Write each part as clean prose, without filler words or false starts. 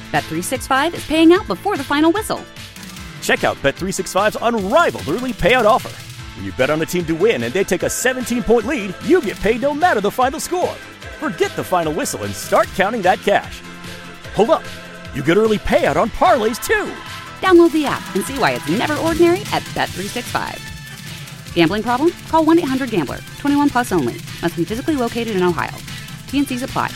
Bet365 is paying out before the final whistle. Check out Bet365's unrivaled early payout offer. When you bet on a team to win and they take a 17-point lead, you get paid no matter the final score. Forget the final whistle and start counting that cash. Hold up. You get early payout on parlays, too. Download the app and see why it's never ordinary at Bet365. Gambling problem? Call 1-800-GAMBLER. 21 plus only. Must be physically located in Ohio. T&Cs apply.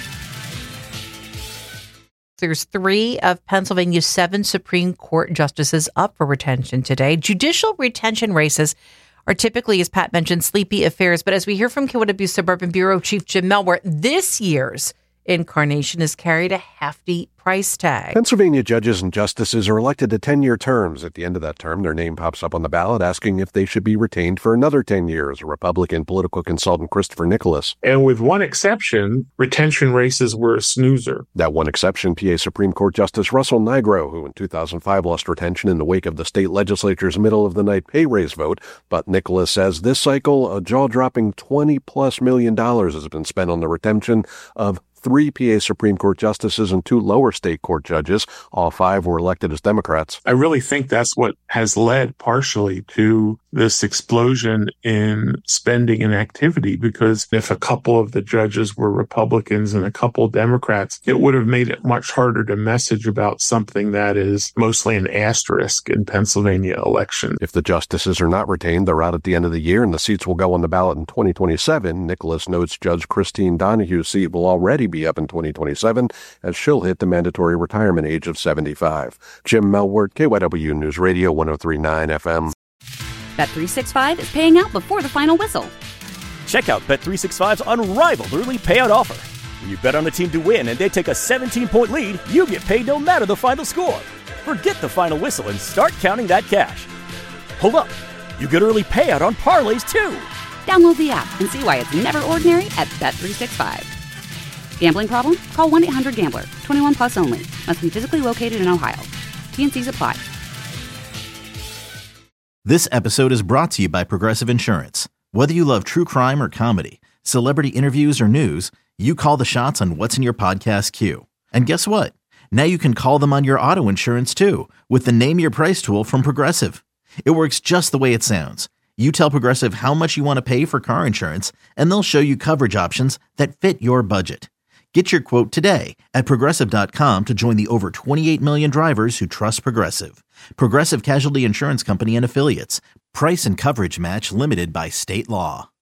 There's 3 of Pennsylvania's 7 Supreme Court justices up for retention today. Judicial retention races are typically, as Pat mentioned, sleepy affairs. But as we hear from KYW Suburban Bureau Chief Jim Melwart, this year's incarnation has carried a hefty price tag. Pennsylvania judges and justices are elected to 10-year terms. At the end of that term, their name pops up on the ballot asking if they should be retained for another 10 years, Republican political consultant Christopher Nicholas. And with one exception, retention races were a snoozer. That one exception, PA Supreme Court Justice Russell Nigro, who in 2005 lost retention in the wake of the state legislature's middle-of-the-night pay raise vote. But Nicholas says this cycle, a jaw-dropping $20+ million has been spent on the retention of 3 PA Supreme Court justices and 2 lower state court judges. All 5 were elected as Democrats. I really think that's what has led partially to this explosion in spending and activity, because if a couple of the judges were Republicans and a couple Democrats, it would have made it much harder to message about something that is mostly an asterisk in Pennsylvania election. If the justices are not retained, they're out at the end of the year and the seats will go on the ballot in 2027. Nicholas notes Judge Christine Donahue's seat will already be up in 2027 as she'll hit the mandatory retirement age of 75. Jim Melwart, KYW News Radio 103.9 FM. Bet365 is paying out before the final whistle. Check out Bet365's unrivaled early payout offer. When you bet on a team to win and they take a 17-point lead, you get paid no matter the final score. Forget the final whistle and start counting that cash. Hold up. You get early payout on parlays, too. Download the app and see why it's never ordinary at Bet365. Gambling problem? Call 1-800-GAMBLER. 21 plus only. Must be physically located in Ohio. T&Cs apply. This episode is brought to you by Progressive Insurance. Whether you love true crime or comedy, celebrity interviews or news, you call the shots on what's in your podcast queue. And guess what? Now you can call them on your auto insurance too with the Name Your Price tool from Progressive. It works just the way it sounds. You tell Progressive how much you want to pay for car insurance, and they'll show you coverage options that fit your budget. Get your quote today at Progressive.com to join the over 28 million drivers who trust Progressive. Progressive Casualty Insurance Company and Affiliates. Price and coverage match limited by state law.